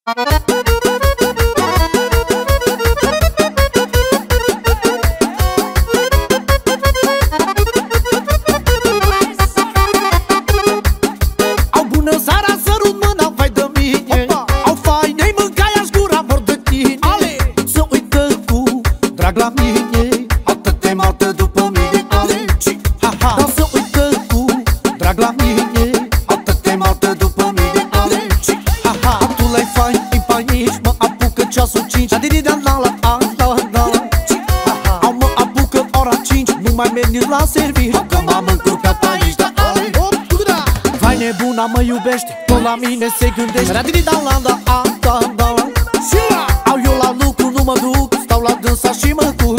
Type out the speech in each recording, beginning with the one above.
Au bună seara, sărut mâna, vai de mine. Au fainei, mâncai-aș gura, mor de tine. Să uită cu drag la mine, atât moartă după mine. Dar să uită cu drag la mine, atât moartă după mine. Tu l-ai fain, îi painici, mă apucă ceasul 5. Au mă apucă ora 5, nu mai merg la serviciu, că m-am încurcat aici. Vai nebuna, mă iubește, tot la mine se gândește. Au eu la lucru, nu mă duc, stau la dânsa și mă curc.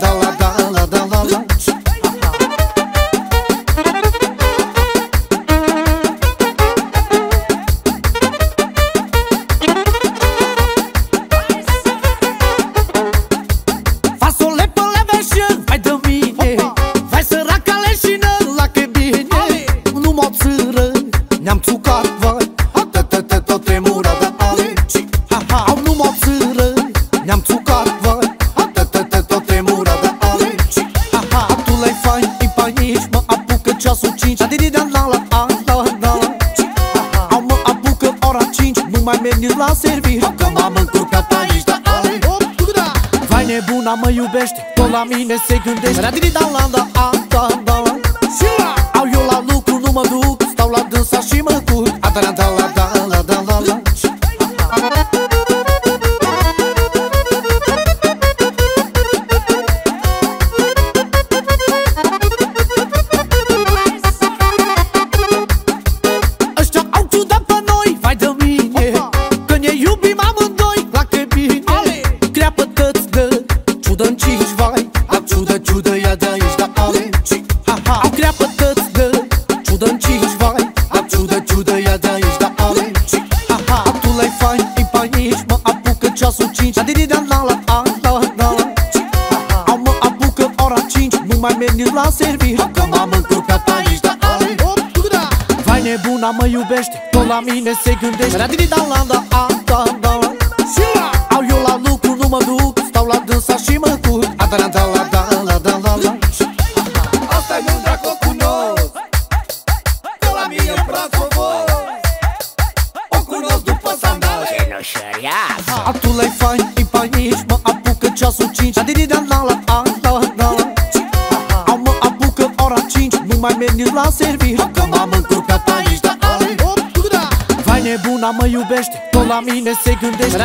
Fasole pe leveșel, vai de mine. Vai săraca leșină, la că bine. Nu mă țără, ne-am țucat, vai, tot tremura de ale. Au nu mă țără, ne-am țucat, vai, tot tremura de ale. Tu l-ai fain, îi painici, mă apucă ceasul 5. Au mă apucă ora 5, nu mai merg la serviciu, că m-am încurcat aici de ale. Vai nebuna, mă iubește, tot la mine se gândește. Au eu la lucru, nu mă duc, stau la dânsa și mă curc. Ăștia au ciudat pe noi, vai de mine, că ne iubim amândoi, la că bine. Creapă-tăți de ciudă-n cinci, vai, dar ciudă, ia de aici, da ale. Au creapă-tăți de ciudă-n cinci, vai, dar ciudă, ia de aici, da ale. Tu l-ai fain, îi painici, mă apucă ceasul 5. Au mă apucă ora 5, nu mai merg la serviciu, că m-am încurcat aici, da ale. Vai nebuna, mă iubește, tot la mine se gândește. Au eu la lucru, nu mă duc, stau la dânsa și mă curc. Asta-i mândra că o cunosc, că la mine-mi plac frumos. O cunosc după sandal, Tu l-ai fain, îi painici, mă apucă ceasul 5. Au mă apucă ora 5, nu mai merg la serviciu, că m-am încurcat aici de ale. Vai nebuna, mă iubește, tot la mine se gândește.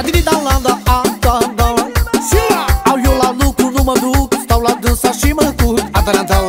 Au eu la lucru, nu mă duc, stau la dânsa și mă curc.